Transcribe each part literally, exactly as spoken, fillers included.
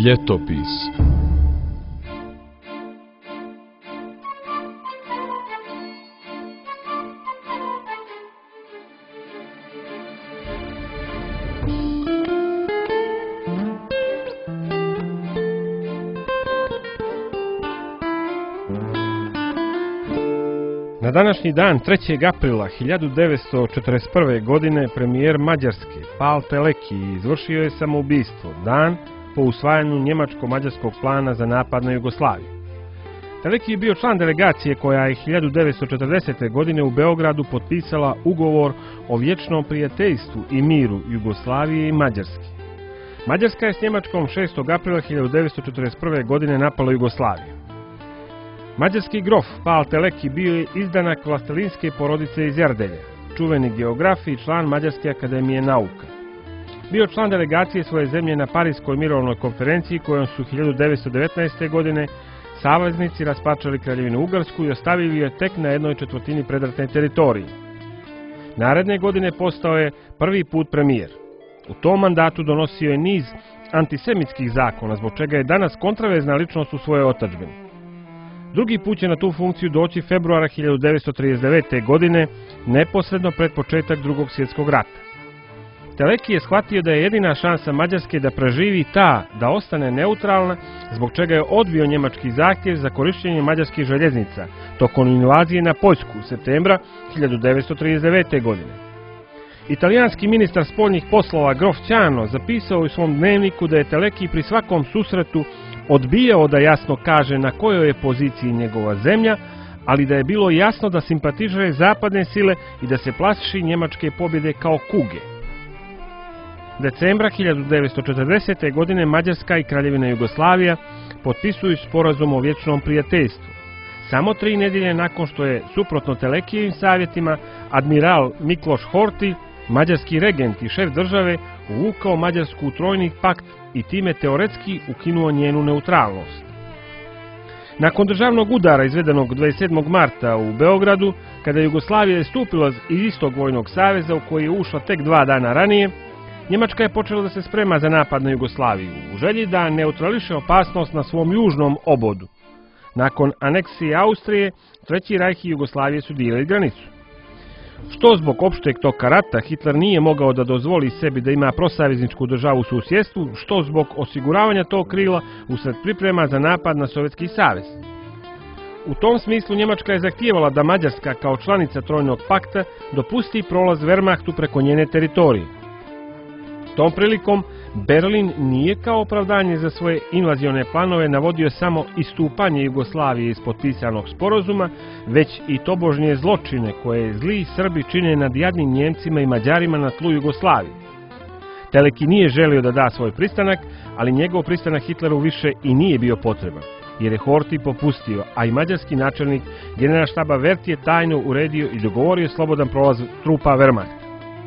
Ljetopis. Na današnji dan, trećeg aprila hiljadu devetsto četrdeset prve. godine, premijer Mađarske, Pál Teleki, izvršio je samoubistvo dan po usvajanju njemačko-mađarskog plana za napad na Jugoslaviju. Teleki je bio član delegacije koja je hiljadu devetsto četrdesete. godine u Beogradu potpisala ugovor o vječnom prijateljstvu i miru Jugoslavije i Mađarske. Mađarska je s Njemačkom šestog aprila hiljadu devetsto četrdeset prve. godine napala Jugoslaviju. Mađarski grof Pál Teleki bio je izdanak vlastelinske porodice iz Jardelja, čuveni geograf i član Mađarske akademije nauka. Bio član delegacije svoje zemlje na Parijskoj mirovnoj konferenciji kojom su hiljadu devetsto devetnaeste. godine saveznici raspačali Kraljevinu Ugarsku i ostavili je tek na jednoj četvrtini predratne teritorije. Naredne godine postao je prvi put premijer. U tom mandatu donosio je niz antisemitskih zakona, zbog čega je danas kontraverzna ličnost u svojoj otadžbini. Drugi put će na tu funkciju doći februara hiljadu devetsto trideset devete. godine, neposredno pred početak Drugog svjetskog rata. Teleki je shvatio da je jedina šansa Mađarske da preživi ta da ostane neutralna, zbog čega je odbio njemački zahtjev za korištenje mađarskih željeznica tokom invazije na Poljsku u septembra hiljadu devetsto trideset devete. godine. Italijanski ministar spoljnih poslova grof Ciano zapisao u svom dnevniku da je Teleki pri svakom susretu odbijao da jasno kaže na kojoj je poziciji njegova zemlja, ali da je bilo jasno da simpatizira zapadne sile i da se plaši njemačke pobjede kao kuge. Decembra hiljadu devetsto četrdesete. godine Mađarska i Kraljevina Jugoslavija potpisuju sporazum o vječnom prijateljstvu. Samo tri nedjelje nakon što je, suprotno Telekijevim savjetima, admiral Mikloš Horthy, mađarski regent i šef države, uvukao Mađarsku u trojni pakt i time teoretski ukinuo njenu neutralnost. Nakon državnog udara izvedenog dvadeset sedmog marta u Beogradu, kada je Jugoslavija istupila iz istog vojnog saveza u koji je ušla tek dva dana ranije, Njemačka je počela da se sprema za napad na Jugoslaviju, u želji da neutrališe opasnost na svom južnom obodu. Nakon aneksije Austrije, Treći rajh i Jugoslavije su dijelili granicu. Što zbog opšteg toka rata Hitler nije mogao da dozvoli sebi da ima prosavezničku državu u susjedstvu, što zbog osiguravanja tog krila usred priprema za napad na Sovjetski savez. U tom smislu Njemačka je zahtijevala da Mađarska kao članica Trojnog pakta dopusti prolaz Wehrmachtu preko njene teritorije. Tom prilikom Berlin nije kao opravdanje za svoje invazione planove navodio samo istupanje Jugoslavije iz potpisanog sporazuma, već i tobožnje zločine koje zli Srbi čine nad jadnim Njemcima i Mađarima na tlu Jugoslavije. Teleki nije želio da da svoj pristanak, ali njegov pristanak Hitleru više i nije bio potreban, jer je Horthy popustio, a i mađarski načelnik generalštaba Werth je tajno uredio i dogovorio slobodan prolaz trupa Wehrmachta.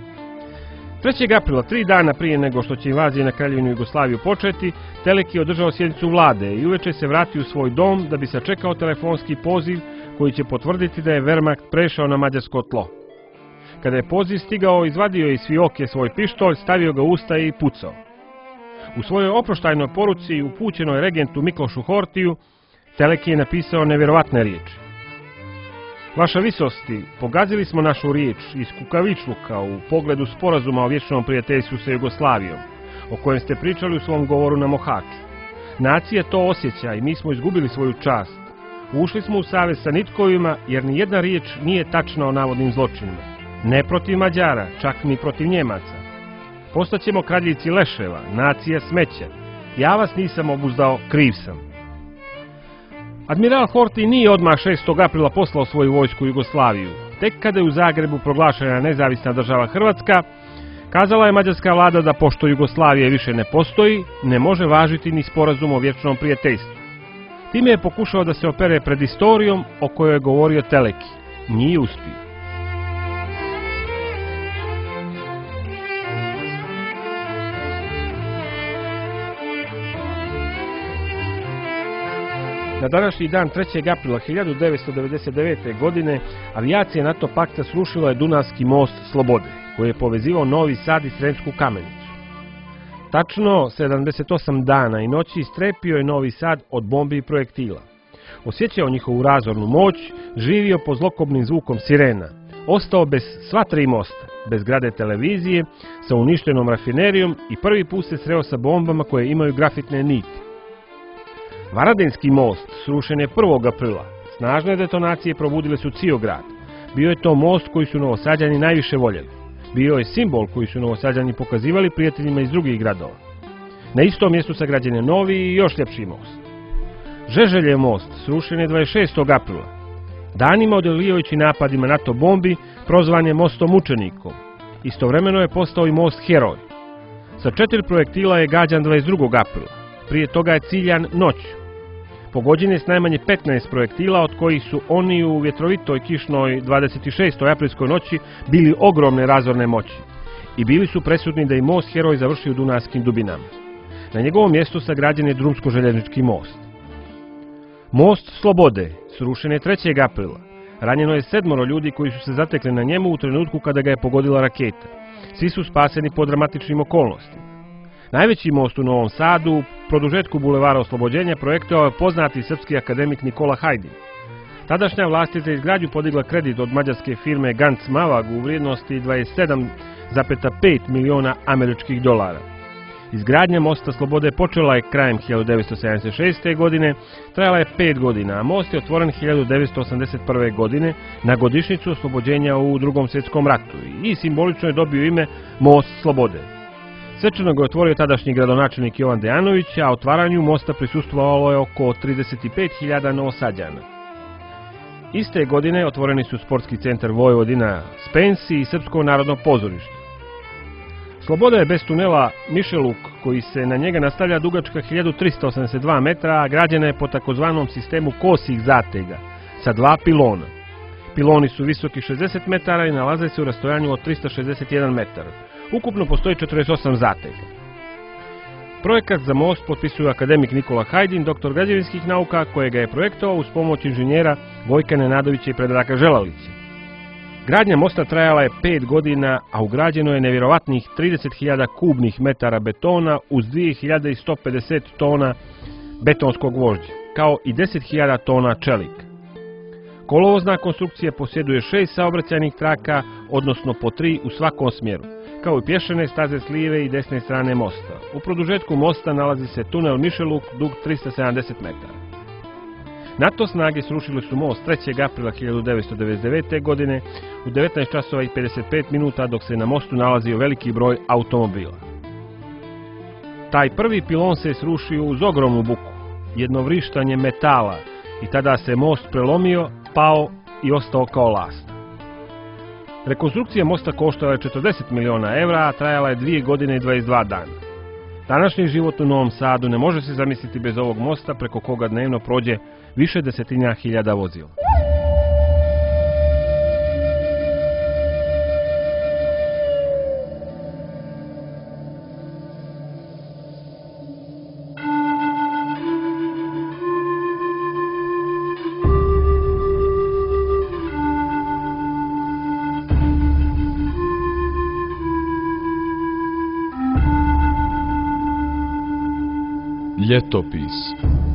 trećeg aprila, tri dana prije nego što će invazija na Kraljevinu Jugoslaviju početi, Teleki je održao sjednicu vlade i uveče se vratio u svoj dom da bi sačekao telefonski poziv koji će potvrditi da je Wehrmacht prešao na mađarsko tlo. Kada je poziv stigao, izvadio je iz fioke svoj pištolj, stavio ga u usta i pucao. U svojoj oproštajnoj poruci upućenoj regentu Miklošu Hortiju, Teleki je napisao nevjerovatne riječi. Vaša visosti, pogazili smo našu riječ iz kukavičluka u pogledu sporazuma o vječnom prijateljstvu sa Jugoslavijom, o kojem ste pričali u svom govoru na Mohaču. Nacija to osjeća i mi smo izgubili svoju čast. Ušli smo u savez sa nitkovima jer ni jedna riječ nije tačna o navodnim zločinima. Ne protiv Mađara, čak ni protiv Njemaca. Postaćemo kradljivci leševa, nacija smeća. Ja vas nisam obuzdao, kriv sam. Admiral Horthy nije odmah šestog aprila poslao svoju vojsku u Jugoslaviju. Tek kada je u Zagrebu proglašena nezavisna država Hrvatska, kazala je mađarska vlada da pošto Jugoslavije više ne postoji, ne može važiti ni sporazum o vječnom prijateljstvu. Time je pokušao da se opere pred istorijom o kojoj je govorio Teleki. Nije uspio. Na današnji dan trećeg aprila hiljadu devetsto devedeset devete. godine avijacija NATO pakta srušila je Dunavski most Slobode, koji je povezivao Novi Sad i Sremsku Kamenicu. Tačno sedamdeset osam dana i noći strepio je Novi Sad od bombi i projektila. Osjećao njihovu razornu moć, živio po zlokobnim zvukom sirena. Ostao bez sva tri mosta, bez zgrade televizije, sa uništenom rafinerijom i prvi put se sreo sa bombama koje imaju grafitne niti. Varadinski most srušen je prvog aprila. Snažne detonacije probudile su cijel grad. Bio je to most koji su Novosađani najviše voljeli. Bio je simbol koji su Novosađani pokazivali prijateljima iz drugih gradova. Na istom mjestu sagrađen je novi i još ljepši most. Žeželjev most srušen je dvadeset šestog aprila. Danima odolivajući napadima NATO bombi, prozvan je mostom mučenikom. Istovremeno je postao i most heroj. Sa četiri projektila je gađan dvadeset drugog aprila. Prije toga je ciljan noću. Pogođen je s najmanje petnaest projektila, od kojih su oni u vjetrovitoj kišnoj dvadeset šestoj aprilskoj noći bili ogromne razorne moći. I bili su presudni da i most heroj završi u Dunavskim dubinama. Na njegovom mjestu sagrađen je drumsko-željeznički most. Most Slobode srušen je trećeg aprila. Ranjeno je sedmoro ljudi koji su se zatekli na njemu u trenutku kada ga je pogodila raketa. Svi su spaseni po dramatičnim okolnostima. Najveći most u Novom Sadu, produžetku bulevara Oslobođenja, projektovao je poznati srpski akademik Nikola Hajdin. Tadašnja vlast je za izgradnju podigla kredit od mađarske firme Ganz Mavag u vrijednosti dvadeset sedam zarez pet miliona američkih dolara. Izgradnja mosta Slobode počela je krajem hiljadu devetsto sedamdeset šeste. godine, trajala je pet godina, a most je otvoren hiljadu devetsto osamdeset prve. godine na godišnjicu oslobođenja u Drugom svjetskom ratu i simbolično je dobio ime Most Slobode. Svečano ga je otvorio tadašnji gradonačelnik Jovan Dejanović, a otvaranju mosta prisustvovalo je oko trideset pet hiljada Novosađana. Iste godine otvoreni su sportski centar Vojvodina Spensi i Srpsko narodno pozorište. Sloboda je bez tunela Mišeluk, koji se na njega nastavlja, dugačka hiljadu trista osamdeset dva metra, a građena je po takozvanom sistemu kosih zatega, sa dva pilona. Piloni su visoki šezdeset metara i nalaze se u rastojanju od trista šezdeset jedan metar. Ukupno postoji četrdeset osam zatega. Projekat za most potpisuje akademik Nikola Hajdin, doktor građevinskih nauka, kojega je projektovao uz pomoć inženjera Vojka Nenadovića i Predraga Želalića. Gradnja mosta trajala je pet godina, a ugrađeno je nevjerovatnih trideset hiljada kubnih metara betona uz dvije hiljade sto pedeset tona betonskog gvožđa, kao i deset hiljada tona čelika. Kolovozna konstrukcija posjeduje šest saobraćajnih traka, odnosno po tri u svakom smjeru, kao i pješane staze s lijeve i desne strane mosta. U produžetku mosta nalazi se tunel Mišeluk, dug trista sedamdeset metara. NATO snage srušile su most trećeg aprila hiljadu devetsto devedeset devete. godine u devetnaest časova i pedeset pet minuta, dok se na mostu nalazio veliki broj automobila. Taj prvi pilon se srušio uz ogromnu buku, jedno vrištanje metala, i tada se most prelomio, pao i ostao kao last. Rekonstrukcija mosta koštala je četrdeset miliona evra, a trajala je dvije godine i dvadeset dva dana. Današnji život u Novom Sadu ne može se zamisliti bez ovog mosta, preko koga dnevno prođe više desetina hiljada vozila. Ljetopis.